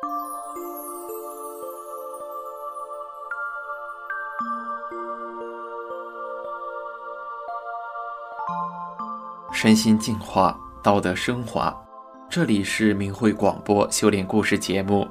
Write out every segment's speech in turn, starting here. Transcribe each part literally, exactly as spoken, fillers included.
身心净化，道德升华。这里是明慧广播修炼故事节目。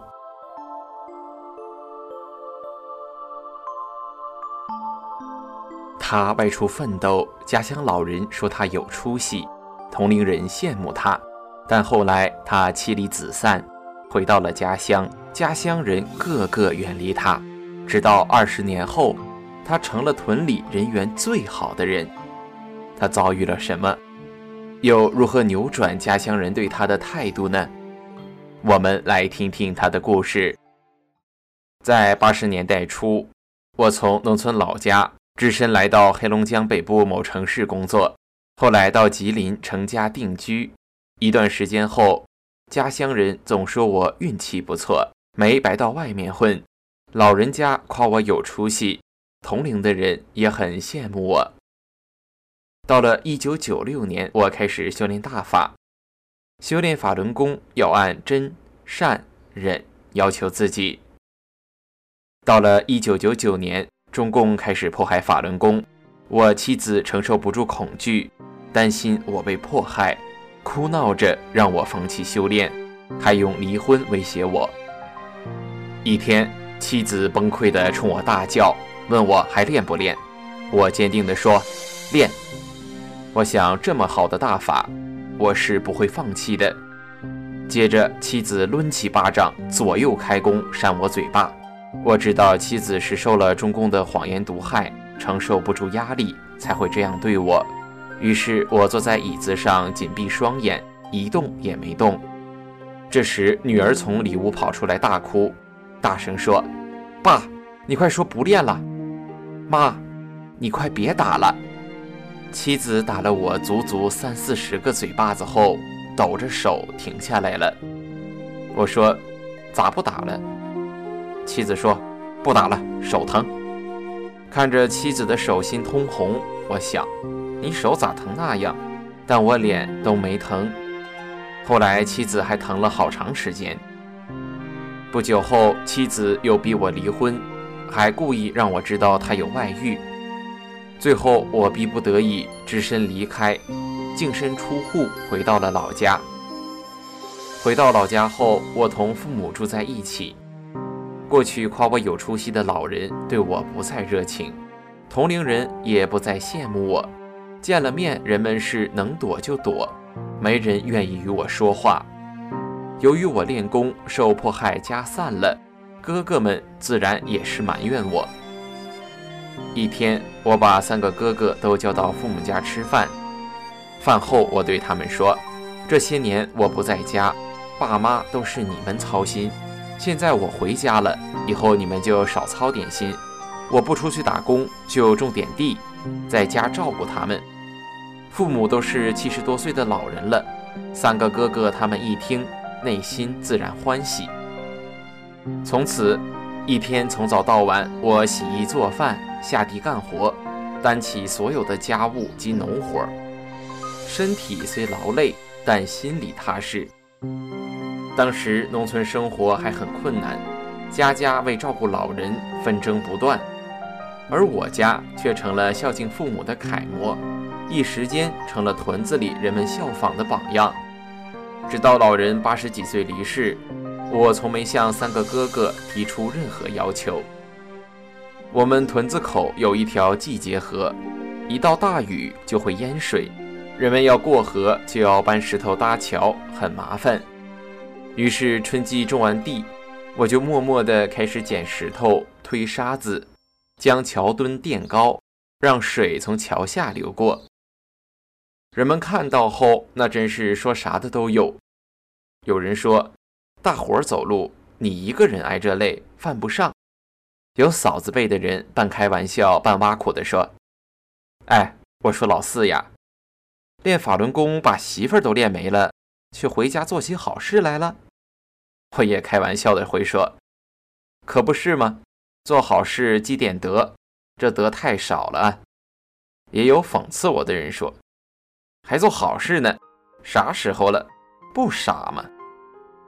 他外出奋斗，家乡老人说他有出息，同龄人羡慕他。但后来他妻离子散，回到了家乡，家乡人个个远离他。直到二十年后，他成了屯里人缘最好的人。他遭遇了什么？又如何扭转家乡人对他的态度呢？我们来听听他的故事。在八十年代初，我从农村老家只身来到黑龙江北部某城市工作，后来到吉林成家定居。一段时间后，家乡人总说我运气不错，没白到外面混，老人家夸我有出息，同龄的人也很羡慕我。到了一九九六年，我开始修炼大法。修炼法轮功要按真、善、忍要求自己。到了一九九九年，中共开始迫害法轮功，我妻子承受不住恐惧，担心我被迫害，哭闹着让我放弃修炼，还用离婚威胁我。一天，妻子崩溃地冲我大叫，问我还练不练。我坚定地说，练。我想这么好的大法，我是不会放弃的。接着妻子抡起巴掌，左右开弓扇我嘴巴。我知道妻子是受了中共的谎言毒害，承受不住压力才会这样对我。于是我坐在椅子上紧闭双眼，一动也没动。这时女儿从里屋跑出来大哭，大声说，爸，你快说不练了。妈，你快别打了。妻子打了我足足三四十个嘴巴子后，抖着手停下来了。我说，咋不打了？妻子说，不打了，手疼。看着妻子的手心通红，我想，你手咋疼那样？但我脸都没疼。后来妻子还疼了好长时间。不久后，妻子又逼我离婚，还故意让我知道她有外遇。最后我逼不得已只身离开，净身出户，回到了老家。回到老家后，我同父母住在一起。过去夸我有出息的老人对我不再热情，同龄人也不再羡慕我。见了面，人们是能躲就躲，没人愿意与我说话。由于我练功受迫害家散了，哥哥们自然也是埋怨我。一天，我把三个哥哥都叫到父母家吃饭。饭后，我对他们说，这些年我不在家，爸妈都是你们操心。现在我回家了，以后你们就少操点心。我不出去打工，就种点地，在家照顾他们。父母都是七十多岁的老人了，三个哥哥他们一听，内心自然欢喜。从此，一天从早到晚，我洗衣做饭，下地干活，担起所有的家务及农活，身体虽劳累，但心里踏实。当时农村生活还很困难，家家为照顾老人纷争不断，而我家却成了孝敬父母的楷模，一时间成了屯子里人们效仿的榜样。直到老人八十几岁离世，我从没向三个哥哥提出任何要求。我们屯子口有一条季节河，一到大雨就会淹水，人们要过河就要搬石头搭桥，很麻烦。于是春季种完地，我就默默地开始捡石头、推沙子，将桥墩垫高，让水从桥下流过。人们看到后，那真是说啥的都有。有人说，大伙儿走路，你一个人挨着累，犯不上。有嫂子辈的人半开玩笑半挖苦地说，哎，我说老四呀，练法轮功把媳妇儿都练没了，却回家做起好事来了。我也开玩笑地回说，可不是吗？做好事积点德，这德太少了啊。也有讽刺我的人说，还做好事呢，啥时候了？不傻吗？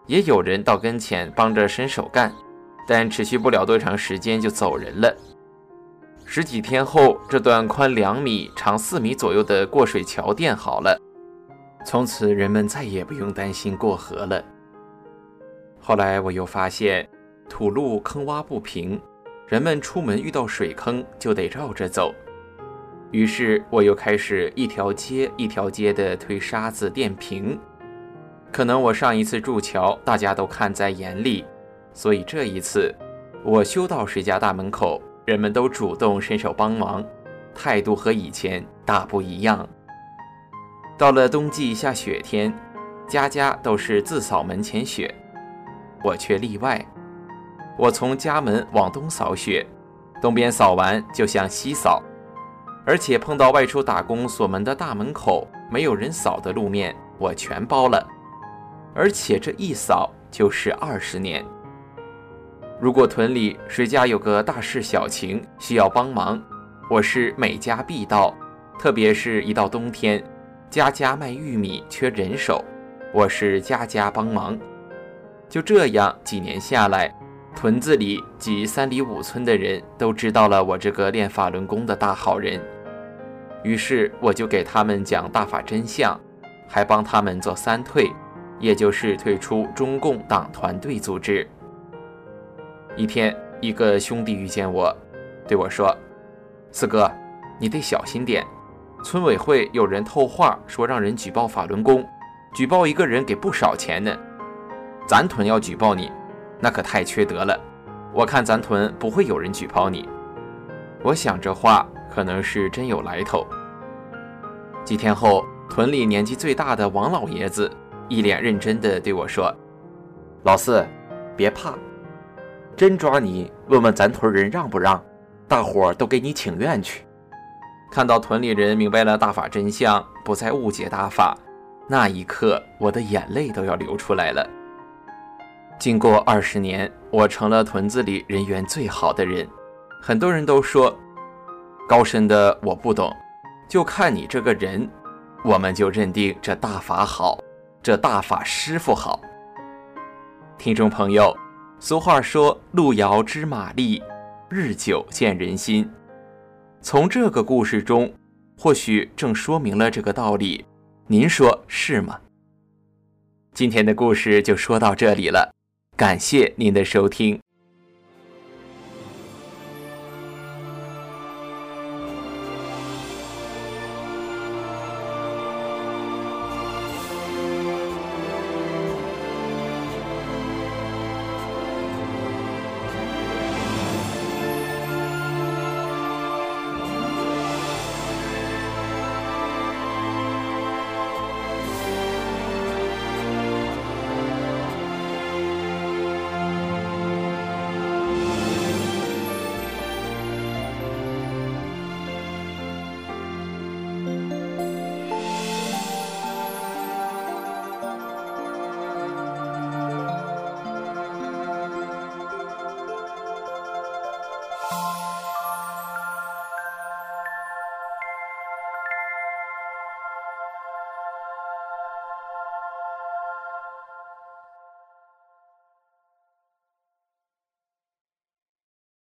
也有人到跟前帮着伸手干，但持续不了多长时间就走人了。十几天后，这段宽两米、长四米左右的过水桥垫好了，从此人们再也不用担心过河了。后来我又发现，土路坑洼不平，人们出门遇到水坑就得绕着走。于是我又开始一条街一条街地推沙子垫平。可能我上一次筑桥大家都看在眼里，所以这一次我修到谁家大门口，人们都主动伸手帮忙，态度和以前大不一样。到了冬季下雪天，家家都是自扫门前雪，我却例外。我从家门往东扫雪，东边扫完就向西扫，而且碰到外出打工锁门的大门口没有人扫的路面，我全包了，而且这一扫就是二十年。如果屯里谁家有个大事小情需要帮忙，我是每家必到，特别是一到冬天，家家卖玉米缺人手，我是家家帮忙。就这样几年下来，屯子里及三里五村的人都知道了我这个练法轮功的大好人，于是我就给他们讲大法真相，还帮他们做三退，也就是退出中共党团队组织。一天，一个兄弟遇见我，对我说：四哥，你得小心点，村委会有人透话说让人举报法轮功，举报一个人给不少钱呢。咱屯要举报你，那可太缺德了，我看咱屯不会有人举报你。我想这话可能是真有来头。几天后，屯里年纪最大的王老爷子一脸认真地对我说：老四，别怕，真抓你，问问咱屯人让不让，大伙儿都给你请愿去。看到屯里人明白了大法真相，不再误解大法，那一刻我的眼泪都要流出来了。经过二十年，我成了屯子里人缘最好的人。很多人都说高深的我不懂，就看你这个人，我们就认定这大法好，这大法师傅好。听众朋友，俗话说路遥知马力，日久见人心。从这个故事中，或许正说明了这个道理，您说是吗？今天的故事就说到这里了，感谢您的收听。